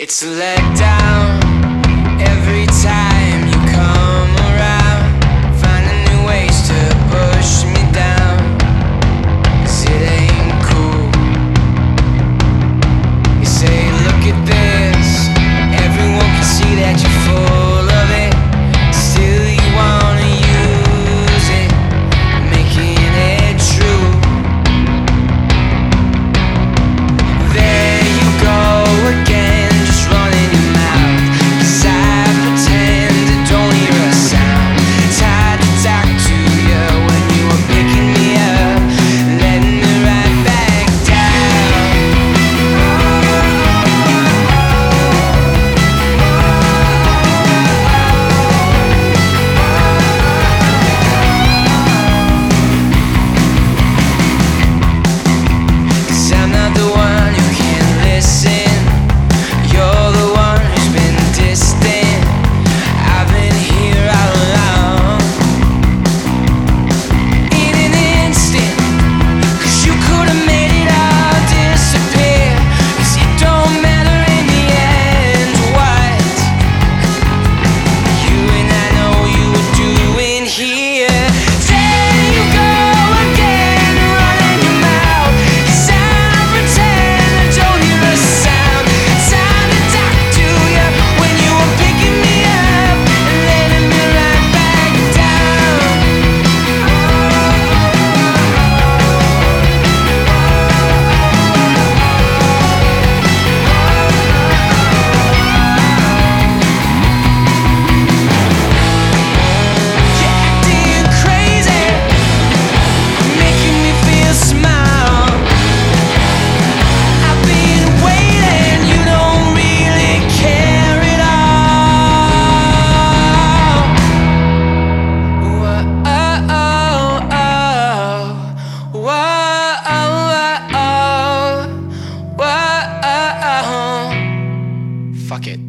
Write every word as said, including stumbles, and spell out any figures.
It's a letdown every time you come around, finding new ways to push me down, 'cause it ain't cool. You say, look at this, everyone can see that you're full of it. Still you wanna use it, making it true. There you go again, just running your mouth, 'cause I pretend I don't hear a sound. It's hard to talk to you when you were picking me up, letting me right back down. Cause I'm not the one who can't listen, you're the one who's been distant. I've been here all along, in an instant, 'cause you could've made it all disappear. 'Cause it don't matter in the end what you and I know you were doing here. There you go again, running your mouth, 'cause I pretend I don't hear a sound. Time to talk to you when you were picking me up and letting me right back down. You're acting crazy, making me feel small. I've been waiting, you don't really care at all. Whoa, oh, oh, whoa, oh, oh, whoa. Fuck it.